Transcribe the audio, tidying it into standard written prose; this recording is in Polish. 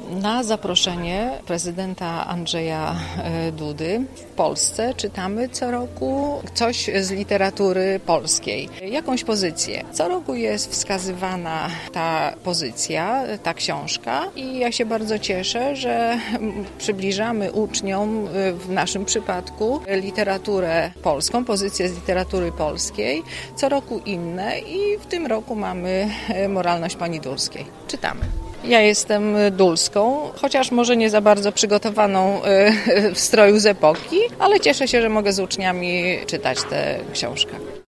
Na zaproszenie prezydenta Andrzeja Dudy w Polsce czytamy co roku coś z literatury polskiej, jakąś pozycję. Co roku jest wskazywana ta pozycja, ta książka i ja się bardzo cieszę, że przybliżamy uczniom w naszym przypadku literaturę polską, pozycję z literatury polskiej, co roku inne i w tym roku mamy Moralność pani Dulskiej. Czytamy. Ja jestem dulską, chociaż może nie za bardzo przygotowaną w stroju z epoki, ale cieszę się, że mogę z uczniami czytać tę książkę.